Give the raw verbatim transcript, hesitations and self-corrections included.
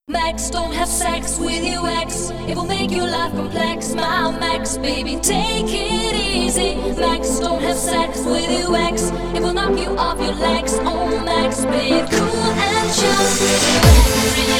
Max, don't have sex with you, ex. It will make your life complex. My Max, baby, take it easy. Max, don't have sex with you, ex. It will knock you off your legs. Oh, Max, play it cool and chill.